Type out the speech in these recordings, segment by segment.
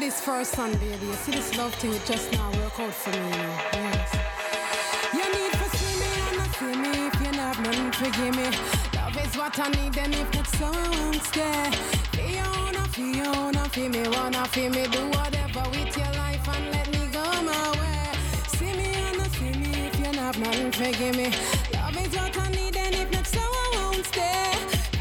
this first son, baby. You see this love thing, it just now work out for me, you know. Yes. You need to see me and not see me. If you not have nothing, forgive me. Love is what I need, and if not, so I won't stay. Feel me, wanna feel me. Do whatever with your life and let me go my way. See me and not see me. If you not have nothing, forgive me. Love is what I need, and if not, so I won't stay.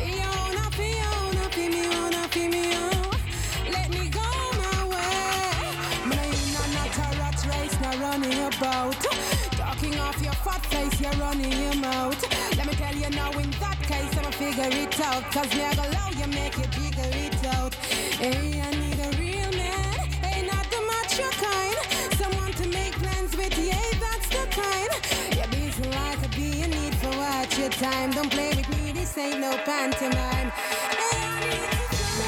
Feel me, wanna feel me, oh. Let me go my way. Mine not a rat race, not running about. Talking off your fat face, you're running your mouth. Let me tell you now, in that case, I'ma figure it out. Cause me I go allow you, make you figure it out. Hey, I need a real man. Hey, not to match your kind. Someone to make plans with, yeah, that's the kind. You're busy like a bee, you need for watch your time. Don't play with me, this ain't no pantomime. Hey, I need to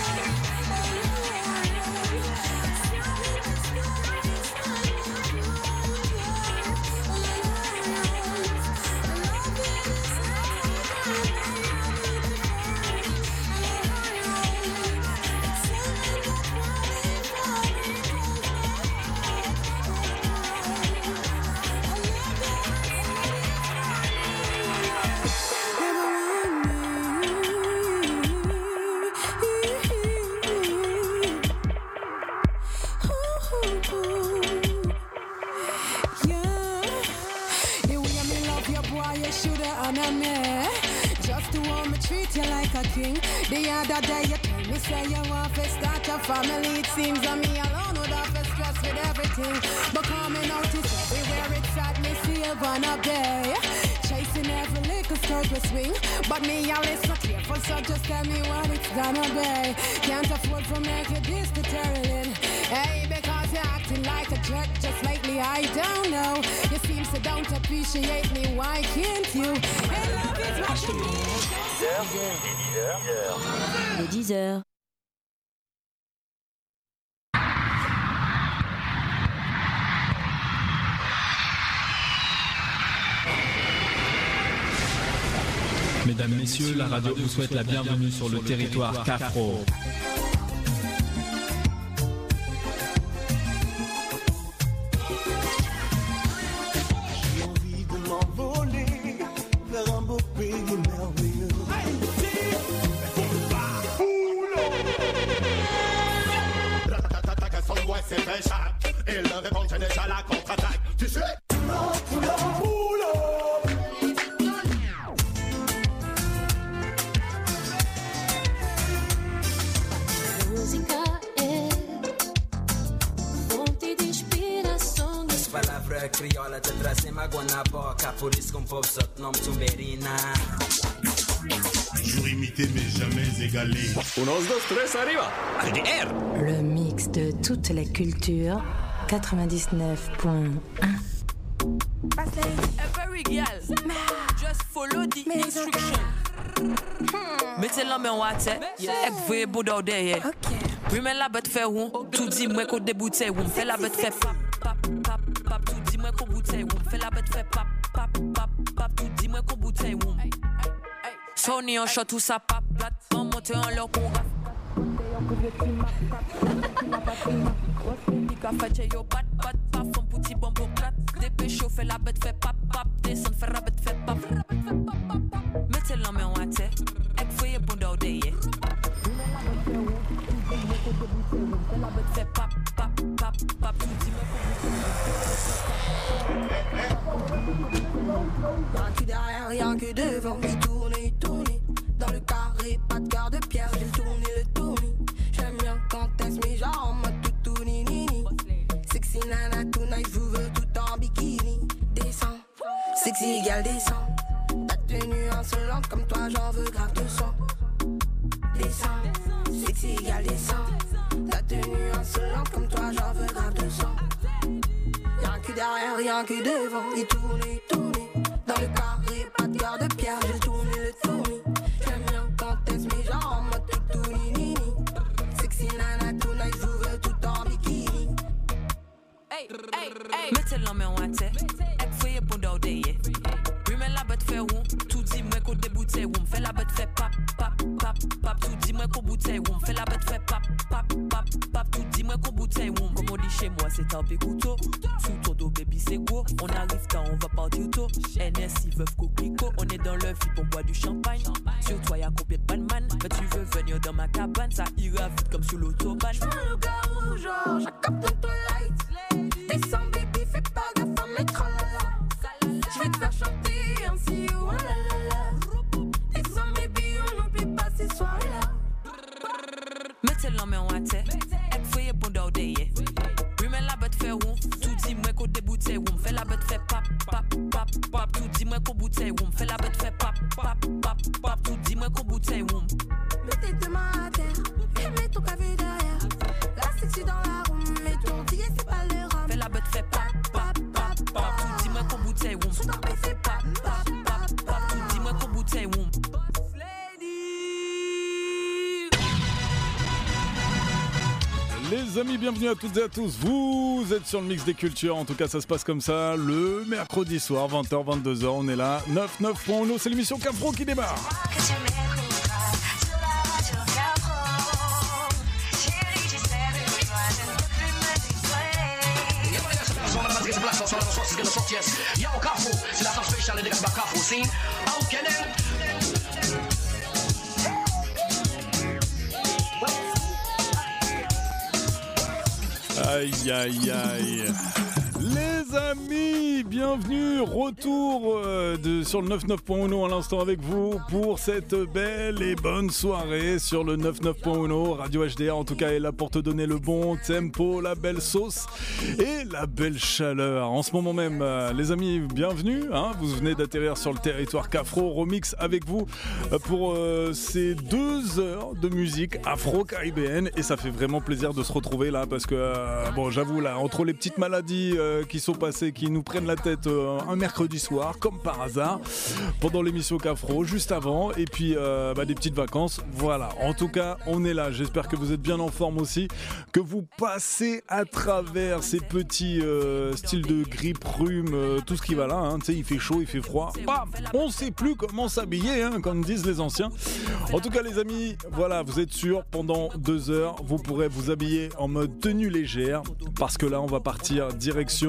treat you like a king. The other day you tell me say you want to start a family. It seems that me alone would have to stress with everything. But coming out is everywhere it's at me silver up there. Chasing every little skirt we swing. But me I listen careful, so just tell me what it's gonna be. Can't afford to make you this deterring. Hey, because you're acting like a jerk just lately, I don't know. You seem so don't appreciate me, why can't you? Hey, love is what you need. Les 10h. Mesdames, Messieurs, la radio vous souhaite la bienvenue sur le territoire Cafro. J'ai envie de m'envoler vers un beau pays merveilleux. C'est fait chat. Et le répond je déjà la contre-attaque. Tu sais Música é fonte de inspiração. As palavras crioula te trazem água na boca. Por isso que um povo só te nome Tumberina. Toujours imité mais jamais égalé. Unos, dos, tres, arriba. RDR. Le mix de toutes les cultures. 99.1. Every girl, just follow the instruction. Mettez la main en tête, et vous boudou derrière. Remets la bête fait où? Tout dit moi qu'on débouté où? Fais la bête fait pap pap pap pap. Tout dit moi qu'on bouteille où? Fais la bête fait pap pap pap pap. Tout dit moi qu'on bouteille où? Sony en shot tout ça pap plat. En monte en leur combat. Fait yo pat pat pat font petit bonbon plat. Dépêche fait la bête fait pap pap. Descend fait la bête fait pap. Mettez la main en tête. Et fouillez bon d'ordée. La bête fait pap pap pap pap. Tout dit Y'a que derrière, y'a que devant. Il tourne. Dans le carré, pas de cœur de pierre. J'ai le tourné. J'aime bien quand elle se met genre en mode toutou nini. Sexy nana tonight, je vous veux tout en bikini. Descends, sexy gal descends. Ta tenue insolente comme toi, j'en veux grave 200. Descends, sexy gal descends. Ta tenue insolente comme toi, j'en veux grave 200. Y'a que derrière, y'a que devant. Il tourne. Dans le carré, pas de cœur de pierre. J'ai le tourné. J'aime bien quand elle se met genre en mode toutou nini. Sexy nana tonight, je vous veux tout en bikini. Mettez la main en tête. Et fouillez bon d'ordée. Remets la bête fait où? Tout dit moi qu'on débouté où? Fais la bête fait pap pap pap pap. Tout dit moi qu'on bouteille où? Fais la bête fait pap pap pap pap. Tout dit moi qu'on bouteille. bouteille, woum. Comme on dit chez moi, c'est un couteau. Sous ton dos, baby, c'est go. On arrive tard, on va partir tôt. NS, ils veulent coquelicot. On est dans le VIP, on boit du champagne. Sur toi, y'a combien de Batman? Mais tu veux venir dans ma cabane, ça ira vite comme sur l'autobahn. J'prends le gars rouge, j'accapte dans ton light. Descends, baby, fais pas gaffe à mes tralala. J'vais te faire chanter un see you, oh la la la. Descends, baby, on n'oublie pas ces soirées-là. Mettez la main en tête, et fouillez pour d'ordeye. Remets la bête fait roux, tout dit moi qu'au débouté roux. Fais la bête fait pap, pap, pap, pap. Tout dit moi qu'au bouteille roux. Fais la bête fait pap, pap, pap, pap. Tout dit moi qu'au bouteille roux. Mets tes deux mains à terre, et mets ton café derrière. La sexy dans la room, mets ton billet, c'est pas le rhum. Fais la bête fait pap, pap, pap, pap. Tout dit moi qu'au bouteille roux. Sous ton pied, c'est pap, pap, pap, pap. Tout dit moi qu'au bouteille roux. Les amis, bienvenue à toutes et à tous. Vous êtes sur le mix des cultures. En tout cas, ça se passe comme ça le mercredi soir, 20h, 22h. On est là. 99.1, c'est l'émission Cafro qui démarre. Aïe aïe aïe. Les amis, bienvenue, retour sur le 99.1 à l'instant avec vous pour cette belle et bonne soirée sur le 99.1 Radio HDR. En tout cas, est là pour te donner le bon tempo, la belle sauce et la belle chaleur. En ce moment même, les amis, bienvenue. Vous venez d'atterrir sur le territoire Cafro, remix avec vous pour ces 2 heures de musique afro-caribéenne. Et ça fait vraiment plaisir de se retrouver là parce que, bon, j'avoue, là, entre les petites maladies qui sont passées, qui nous prennent la tête un mercredi soir, comme par hasard, pendant l'émission Cafro, juste avant, et puis des petites vacances, voilà. En tout cas, on est là, j'espère que vous êtes bien en forme aussi, que vous passez à travers ces petits styles de grippe, rhume, tout ce qui va là, tu sais, il fait chaud, il fait froid, bam, on sait plus comment s'habiller, comme disent les anciens. En tout cas, les amis, voilà, vous êtes sûrs, pendant 2 heures, vous pourrez vous habiller en mode tenue légère, parce que là, on va partir direction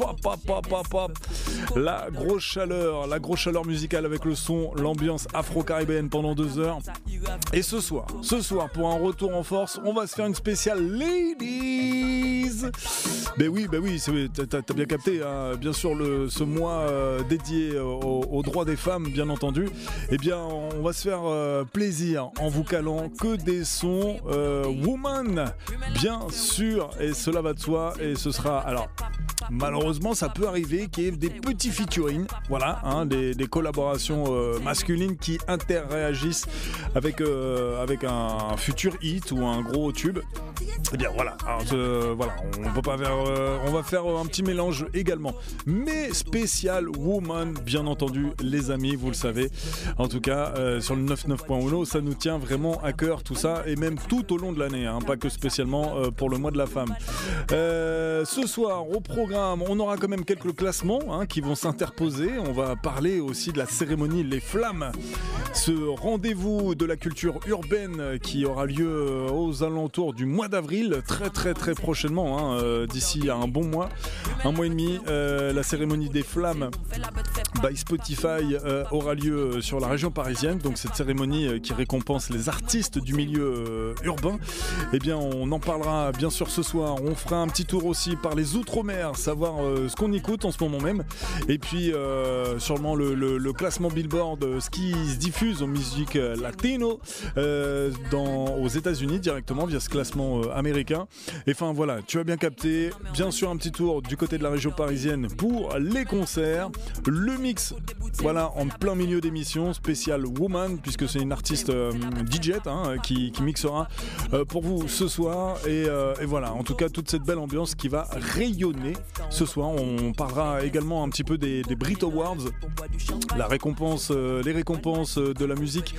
la grosse chaleur musicale avec le son, l'ambiance afro-caribéenne pendant 2 heures. Et ce soir, pour un retour en force, on va se faire une spéciale Ladies. Ben oui, t'as bien capté, hein. Bien sûr, ce mois dédié aux droits des femmes, bien entendu. Eh bien, on va se faire plaisir en vous calant que des sons woman, bien sûr, et cela va de soi, et ce sera, alors, malheureusement, ça peut arriver qu'il y ait des petits featuring, voilà, des collaborations masculines qui interréagissent avec un futur hit ou un gros tube. Eh bien voilà, on peut pas faire, on va faire un petit mélange également, mais spécial woman, bien entendu, les amis, vous le savez. En tout cas, sur le 99.1, ça nous tient vraiment à cœur tout ça, et même tout au long de l'année, pas que spécialement pour le mois de la femme. Ce soir, au programme, on aura quand même quelques classements qui vont s'interposer. On va parler aussi de la cérémonie Les Flammes, ce rendez-vous de la culture urbaine qui aura lieu aux alentours du mois d'avril, très très très prochainement, d'ici à un bon mois, un mois et demi. La cérémonie des Flammes by Spotify aura lieu sur la région parisienne, donc cette cérémonie qui récompense les artistes du milieu urbain. Eh bien, on en parlera bien sûr ce soir. On fera un petit tour aussi par les Outre-mer, savoir ce qu'on écoute en ce moment même, et puis sûrement le classement Billboard, ce qui se diffuse en musique latino aux États-Unis directement via ce classement américain. Et enfin voilà, tu as bien capté. Bien sûr, un petit tour du côté de la région parisienne pour les concerts, le mix, voilà, en plein milieu d'émission spéciale Woman, puisque c'est une artiste DJ qui mixera pour vous ce soir, et voilà, en tout cas toute cette belle ambiance qui va rayonner ce soir. On parlera également un petit peu des Brit Awards, les récompenses de la musique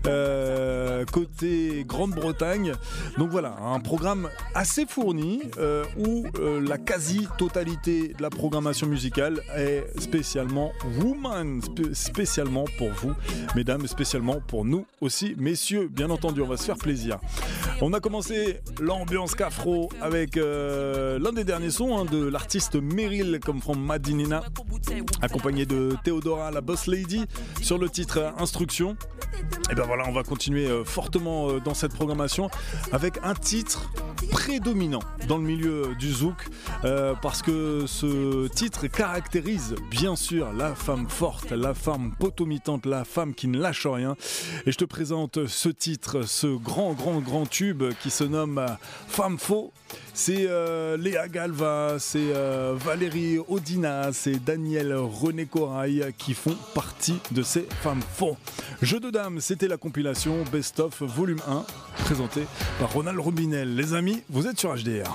côté Grande-Bretagne. Donc voilà, un programme assez fourni où la quasi-totalité de la programmation musicale est spécialement Woman, spécialement pour vous, mesdames, spécialement pour nous aussi, messieurs, bien entendu, on va se faire plaisir. On a commencé l'ambiance Cafro avec l'un des derniers sons de l'artiste Meryl, comme from Madinina, accompagné de Theodora, la Boss Lady, sur le titre Instruction. Et ben voilà, on va continuer fortement dans cette programmation avec un titre prédominant dans le milieu du zouk, parce que ce titre caractérise bien sûr la femme forte, la femme potomitante, la femme qui ne lâche rien. Et je te présente ce titre, ce grand tube qui se nomme Femme Faux. C'est Léa Galva, c'est Valérie Odina, c'est Daniel René Corail qui font partie de ces femmes faux. Jeu de dames, c'était la compilation Best of Volume 1, présentée par Ronald Robinel. Les amis, vous êtes sur HDR.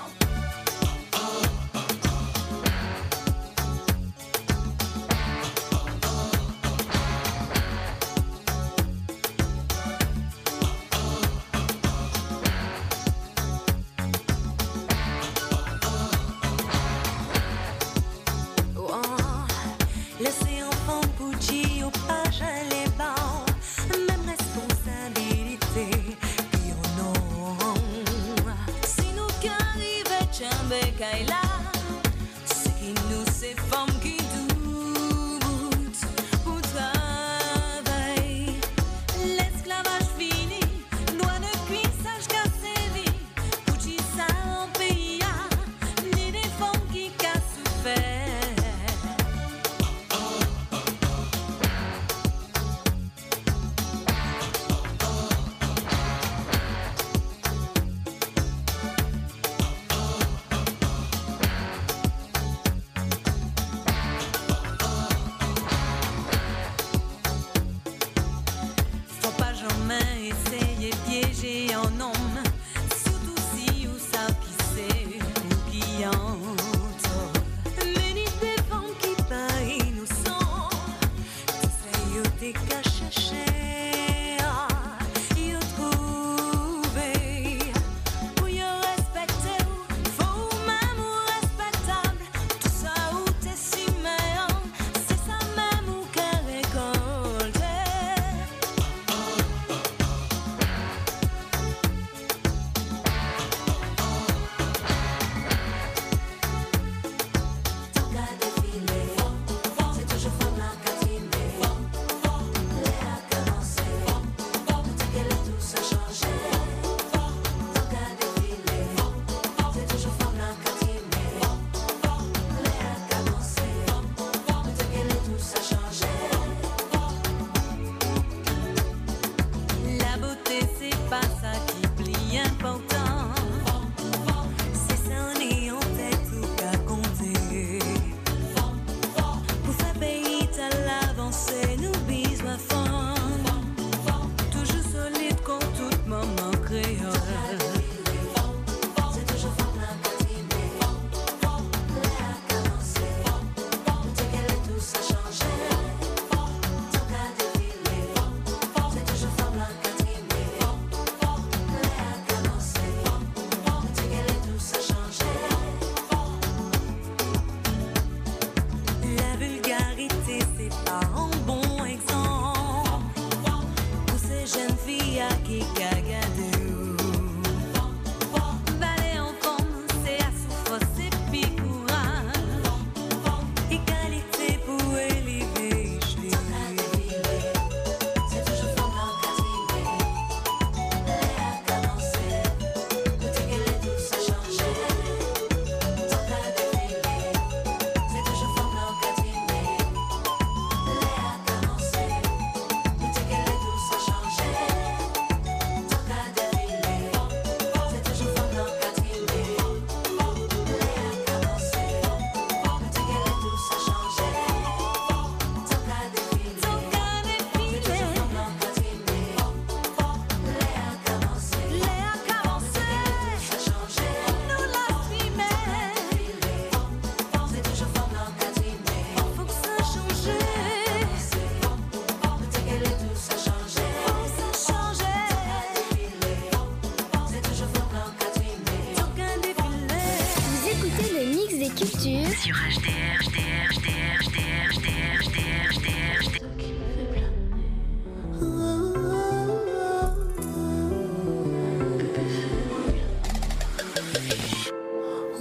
Culture sur HDR.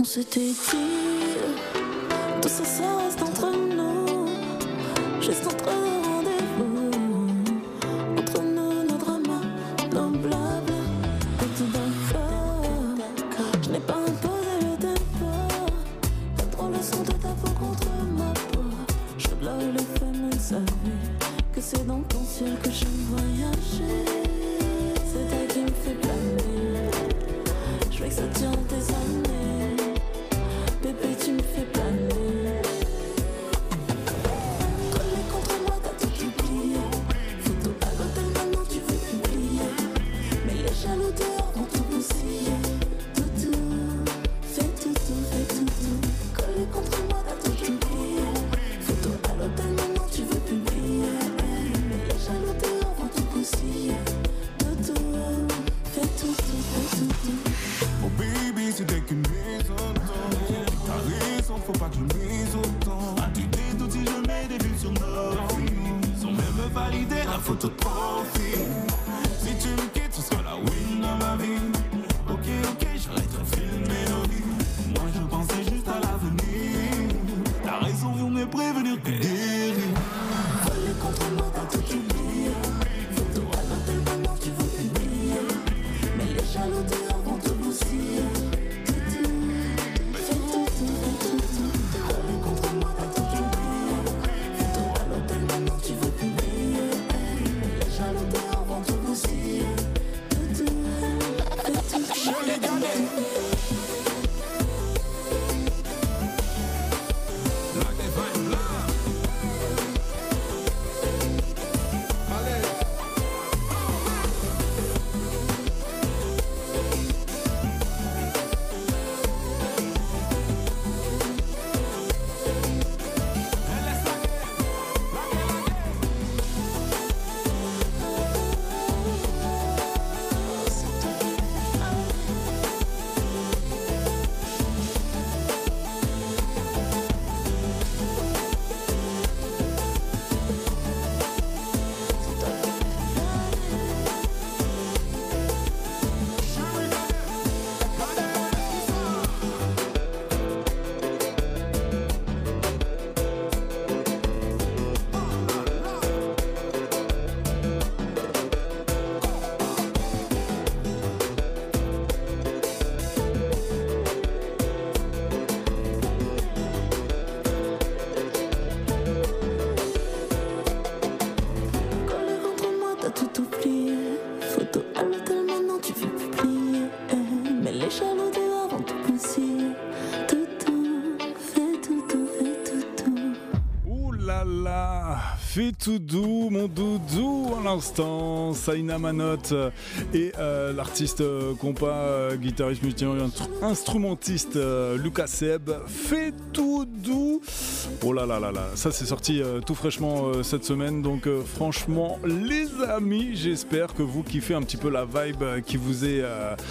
s'était dit, tout ça, ça reste entre nous, juste entre nous rendez-vous, entre nous, nos dramas, nos blabla, et tout d'accord, je n'ai pas imposé le tempo, pas trop le son de ta peau contre ma peau, je là où les femmes savaient que c'est dans ton ciel que je voyageais, c'est toi qui me fait planer, je veux que ça dure des années, bébé tu me fais planer. Collé contre moi t'as tout oublié, photo à l'hôtel maintenant tu veux publier, mais les jaloux dehors vont tout bousiller. Toutou, fais toutou, fais toutou. Collé contre moi t'as tout oublié, photo à l'hôtel maintenant tu veux publier, mais les jaloux dehors vont tout bousiller. Toutou, fais toutou, fais toutou. Oh baby, c'était qu'une mésentente. T'as raison, faut pas que je mise autant. Tu dédoutes si je mets des vues sur nos vies, sans même valider la photo de profil. Si tu me quittes, ce sera la win dans ma vie. Ok, j'arrête de filmer nos vies. Moi je pensais juste à l'avenir. T'as raison, on est prévenir que guérir. Collé contre moi t'as tout oublié, photo à l'hôtel maintenant tu veux publier, mais les jaloux dehors vont te bousiller. Toutou, fais toutou, fais toutou. Collé contre moi t'as tout oublié, photo à l'hôtel maintenant tu veux publier, mais les jaloux dehors vont te bousiller. Toutou, fais toutou. Collé contre moi t'as tout oublié, photo à l'hôtel maintenant tu veux publier, mais les jaloux dehors vont te bousiller. Toutou, fais toutou, fais toutou. Ouh là là, fais tout doux, mon doudou à l'instant. Saïna Manotte et l'artiste compas, guitariste, musicien, instrumentiste Lucas Seb. Fais tout doux. Oh là là là là, ça c'est sorti tout fraîchement cette semaine. Donc franchement, les amis, j'espère que vous kiffez un petit peu la vibe qui vous est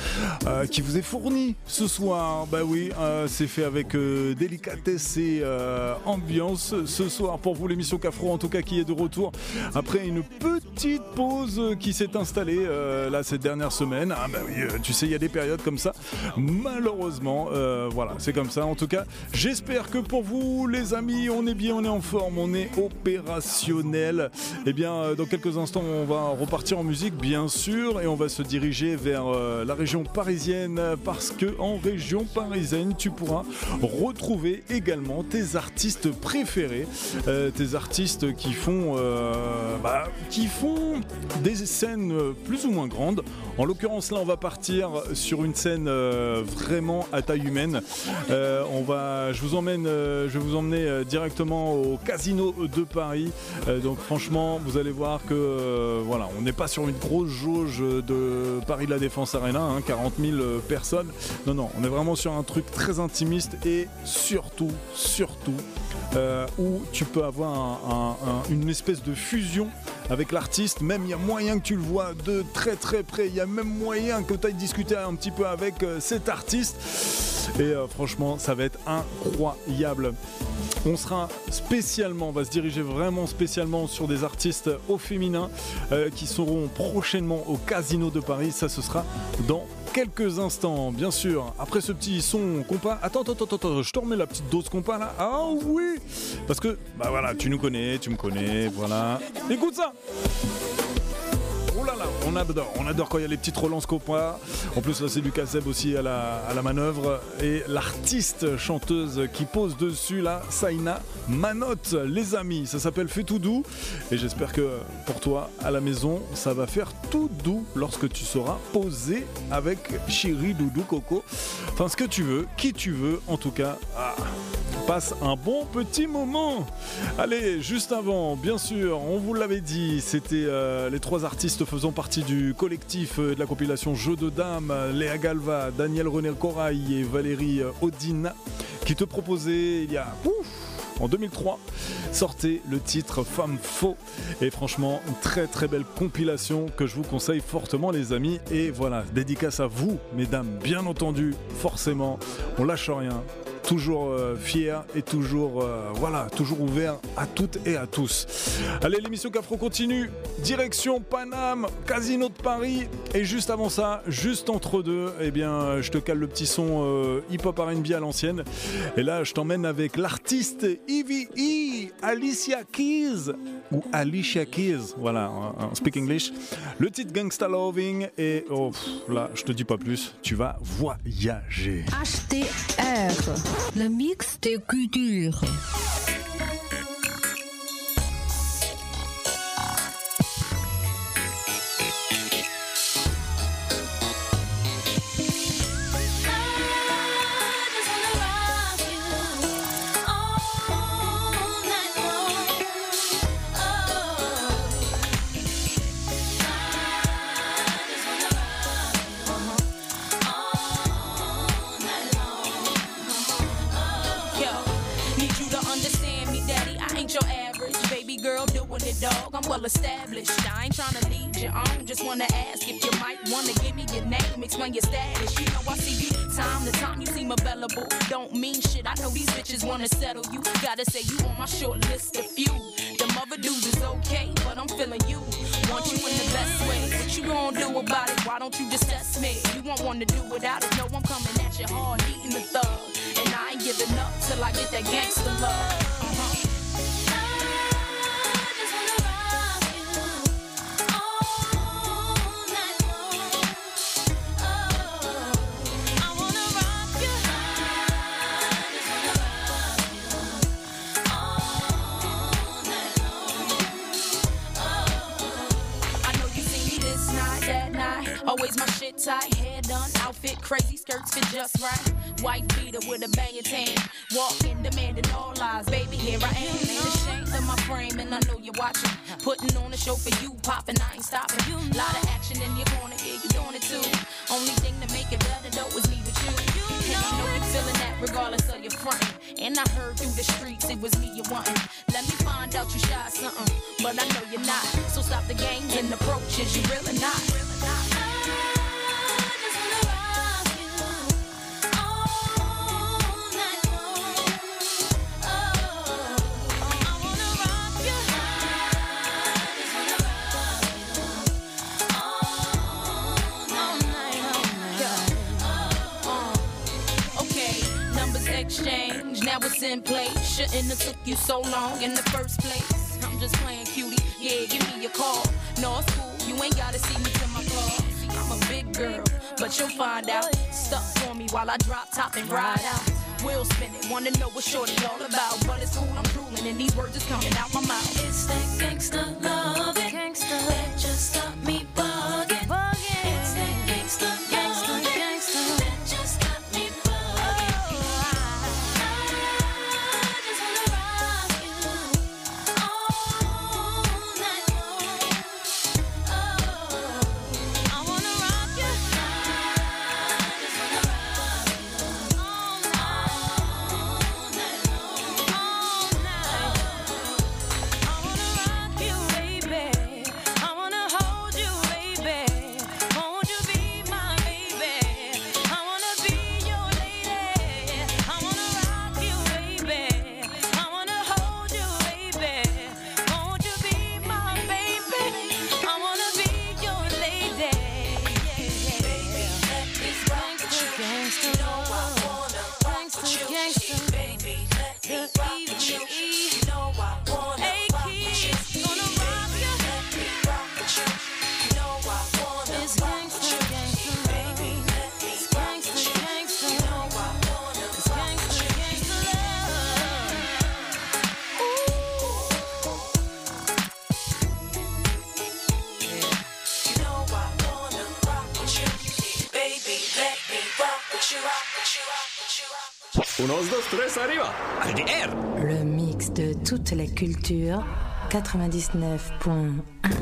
fournie ce soir. Bah oui, c'est fait avec délicatesse et ambiance ce soir pour vous, l'émission Cafro en tout cas qui est de retour après une petite pause qui s'est installée là cette dernière semaine. Ah bah oui, tu sais, il y a des périodes comme ça. Malheureusement, voilà, c'est comme ça. En tout cas, j'espère que pour vous, les amis, on est bien, on est en forme, on est opérationnel. Et bien, dans quelques instants, on va repartir en musique, bien sûr, et on va se diriger vers la région parisienne, parce que en région parisienne, tu pourras retrouver également tes artistes préférés, tes artistes qui font des scènes plus ou moins grandes. En l'occurrence, là, on va partir sur une scène vraiment à taille humaine. Je vais vous emmener directement au Casino de Paris. Donc franchement, vous allez voir que voilà, on n'est pas sur une grosse jauge de Paris La Défense Arena, 40 000 personnes. Non, on est vraiment sur un truc très intimiste et surtout où tu peux avoir une espèce de fusion avec l'artiste. Même il y a moyen que tu le vois de très très près, il y a même moyen que tu ailles discuter un petit peu avec cet artiste et franchement ça va être incroyable. On va se diriger vraiment spécialement sur des artistes au féminin qui seront prochainement au Casino de Paris. Ça, ce sera dans quelques instants, bien sûr, après ce petit son compas. Attends, je te remets la petite dose compas là. Ah oui, parce que, bah voilà, tu nous connais, tu me connais, voilà. Écoute ça. Oh là là, on adore quand il y a les petites relances compas. En plus là c'est Lucas Zeb aussi à la manœuvre. Et l'artiste chanteuse qui pose dessus là, Saina Manotte, les amis. Ça s'appelle Fais tout doux. Et j'espère que pour toi à la maison, ça va faire tout doux lorsque tu seras posé avec chéri, doudou, coco. Enfin ce que tu veux, qui tu veux en tout cas. Passe un bon petit moment. Allez, juste avant, bien sûr, on vous l'avait dit, c'était les trois artistes faisant partie du collectif de la compilation Jeux de Dames, Léa Galva, Daniel René Corail et Valérie Odina, qui te proposaient il y a... En 2003, sortait le titre Femme Faux. Et franchement, une très très belle compilation que je vous conseille fortement les amis. Et voilà, dédicace à vous, mesdames, bien entendu, forcément, on lâche rien. Toujours fier et toujours ouvert à toutes et à tous. Allez, l'émission Cafro continue. Direction Paname, Casino de Paris. Et juste avant ça, juste entre deux, eh bien, je te cale le petit son hip-hop R&B à l'ancienne. Et là, je t'emmène avec l'artiste EVE, Alicia Keys. Ou Alicia Keys, voilà, speak English. Le titre Gangsta Loving. Et là, je te dis pas plus, tu vas voyager. HTR, le mix des cultures. Dog, I'm well established. I ain't tryna lead you on. Just wanna ask if you might wanna give me your name, explain your status. You know I see you time to time. You seem available. Don't mean shit. I know these bitches wanna settle you. Gotta say you on my short list of few. Them other dudes is okay, but I'm feeling you. Want you in the best way. What you gonna do about it? Why don't you just test me? You won't wanna do without it. No, I'm coming at you hard, eating the thug, and I ain't giving up till I get that gangster love. Always my shit tight, hair done, outfit crazy, skirts fit just right. White beater with a banging tan, walking, demanding all lies. Baby, here I am, ain't ashamed of my frame, and I know you're watching. Putting on a show for you, popping, I ain't stopping. Lot of action in your corner, yeah, you doing it too. Only thing to make it better though is me with you. And I know you're feeling that regardless of your frontin'. And I heard through the streets it was me you wantin'. Let me find out you shy something, but I know you're not. So stop the games and approaches, you really not. Exchange, now it's in place. Shouldn't have took you so long in the first place. I'm just playing cutie, yeah, give me a call. No, it's cool, you ain't gotta see me to my car. I'm a big girl, but you'll find out. Stuck for me while I drop top and ride out. We'll spin it, wanna know what shorty all about. But it's cool, I'm drooling and these words is coming out my mouth. It's that gangsta loving, gangsta that just got me bugging. It's that gangsta loving, gangsta that just got me bugging. I Unos, dos, tres, arriba. RDR. Le mix de toute la culture, 99.1.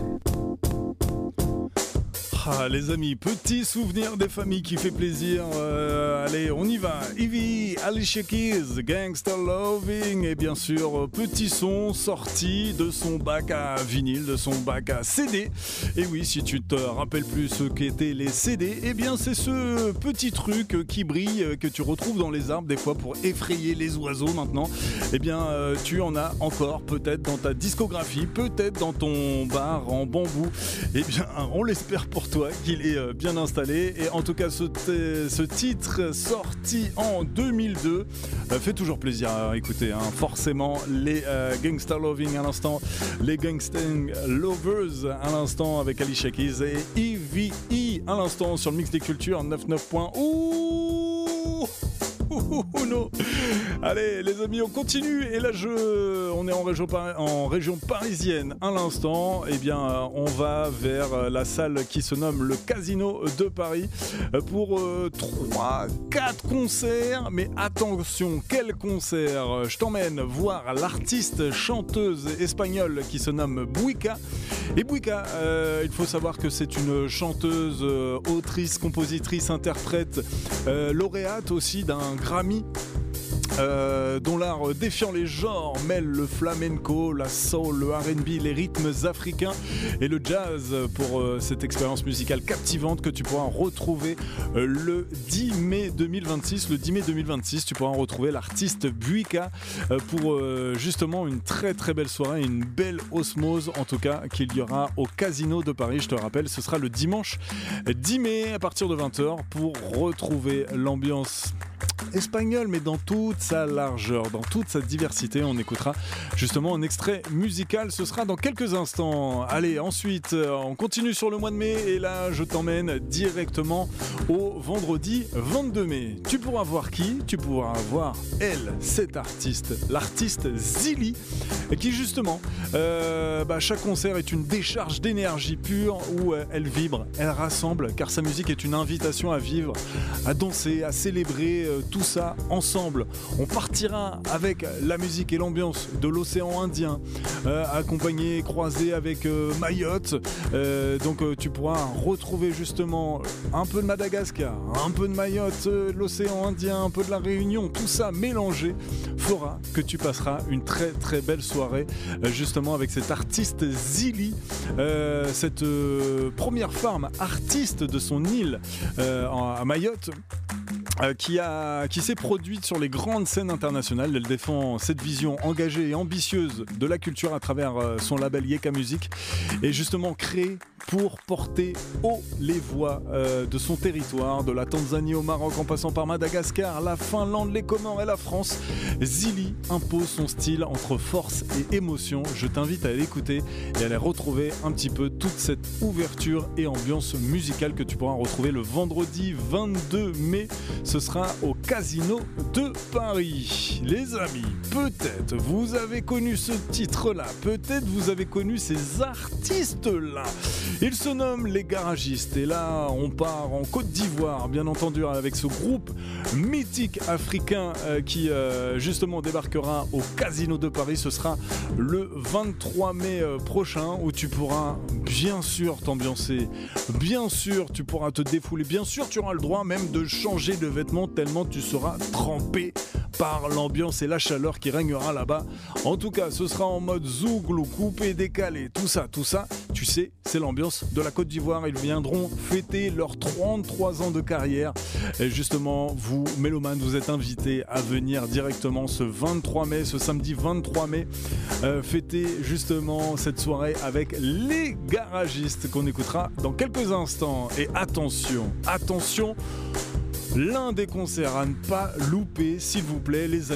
Ah, les amis, petit souvenir des familles qui fait plaisir. Allez, on y va. Ivy, Alicia Keys, Gangsta Loving. Et bien sûr, petit son sorti de son bac à vinyle, de son bac à CD. Et oui, si tu te rappelles plus ce qu'étaient les CD, eh bien c'est ce petit truc qui brille, que tu retrouves dans les arbres des fois pour effrayer les oiseaux maintenant. Eh bien, tu en as encore peut-être dans ta discographie, peut-être dans ton bar en bambou. Eh bien, on l'espère pour toi qu'il est bien installé. Et en tout cas, ce titre sorti en 2002 fait toujours plaisir à écouter, hein. Forcément, les Gangsta Loving à l'instant, les Gangsta Lovers à l'instant avec Alicia Keys et EVE à l'instant sur le mix des cultures 99. Ouh, non. Allez les amis, on continue et là on est en région parisienne à l'instant. Eh bien on va vers la salle qui se nomme le Casino de Paris pour 3-4 concerts. Mais attention, quel concert! Je t'emmène voir l'artiste chanteuse espagnole qui se nomme Buika. Et Buika, il faut savoir que c'est une chanteuse, autrice, compositrice, interprète, lauréate aussi d'un Grammy. Dont l'art défiant les genres mêle le flamenco, la soul, le R&B, les rythmes africains et le jazz pour cette expérience musicale captivante que tu pourras retrouver le 10 mai 2026. Le 10 mai 2026, tu pourras retrouver l'artiste Buika pour justement une très très belle soirée, une belle osmose en tout cas qu'il y aura au Casino de Paris. Je te rappelle, ce sera le dimanche 10 mai à partir de 20h pour retrouver l'ambiance espagnole, mais dans toute sa largeur, dans toute sa diversité. On écoutera justement un extrait musical, ce sera dans quelques instants. Allez, ensuite, on continue sur le mois de mai et là, je t'emmène directement au vendredi 22 mai. Tu pourras voir qui? Tu pourras voir elle, cette artiste, l'artiste Zili, qui justement, chaque concert est une décharge d'énergie pure où elle vibre, elle rassemble, car sa musique est une invitation à vivre, à danser, à célébrer tout ça ensemble. On partira avec la musique et l'ambiance de l'océan Indien, accompagné, croisé avec Mayotte. Donc tu pourras retrouver justement un peu de Madagascar, un peu de Mayotte, l'océan Indien, un peu de la Réunion. Tout ça mélangé fera que tu passeras une très très belle soirée justement avec cette artiste Zili, cette première femme artiste de son île à Mayotte. Qui s'est produite sur les grandes scènes internationales. Elle défend cette vision engagée et ambitieuse de la culture à travers son label Yeka Music et justement créée pour porter haut les voix de son territoire, de la Tanzanie au Maroc en passant par Madagascar, la Finlande, les Comores et la France. Zili impose son style entre force et émotion. Je t'invite à l'écouter et à aller retrouver un petit peu toute cette ouverture et ambiance musicale que tu pourras retrouver le vendredi 22 mai. Ce sera au Casino de Paris. Les amis, peut-être vous avez connu ce titre-là, peut-être vous avez connu ces artistes-là. Ils se nomment les Garagistes et là on part en Côte d'Ivoire, bien entendu, avec ce groupe mythique africain qui justement débarquera au Casino de Paris. Ce sera le 23 mai prochain où tu pourras bien sûr t'ambiancer, bien sûr tu pourras te défouler, bien sûr tu auras le droit même de changer de vêtements tellement tu seras trempé par l'ambiance et la chaleur qui régnera là-bas. En tout cas, ce sera en mode zouglou, coupé, décalé, tout ça, tu sais, c'est l'ambiance de la Côte d'Ivoire. Ils viendront fêter leurs 33 ans de carrière. Et justement, vous, mélomanes, vous êtes invités à venir directement ce 23 mai, ce samedi 23 mai, fêter justement cette soirée avec les Garagistes qu'on écoutera dans quelques instants. Et attention, l'un des concerts à ne pas louper, s'il vous plaît, les amis.